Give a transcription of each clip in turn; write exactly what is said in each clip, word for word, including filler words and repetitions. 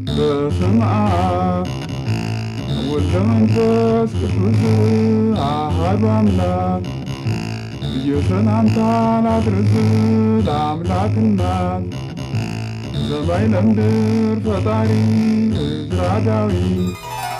በስመ አብ ወወልድ ወመንፈስ ቅዱስ አሐዱ አምላክ የሰላምታ ላድርስ ለአምላክና ሰማይ ለምድር ፈጣሪ ዕዝራ ዳዊት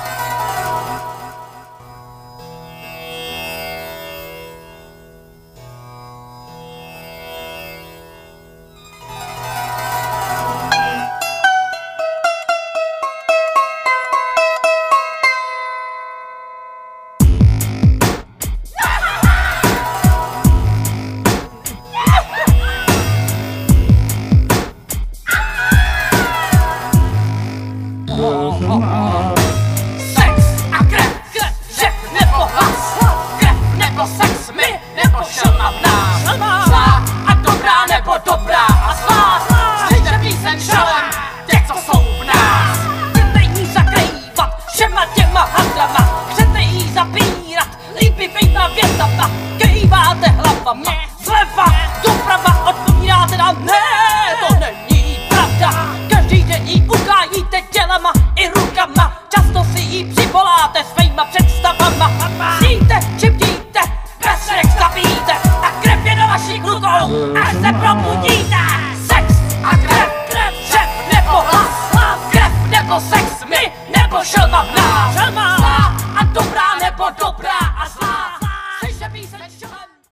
Sex, aggressiv, käppne på hass. Greppne på sex, myne på kömmarnas. Sva, att dobra, ne på dobra. Asfalt, stiger prisen kön, det som sovnas. Sätta i sa greivat, kämmar, jämmar, handlarna. Sätta i sa pirat, lipi, fina, veta, va. Greiva, det hlappa, ma. Släppa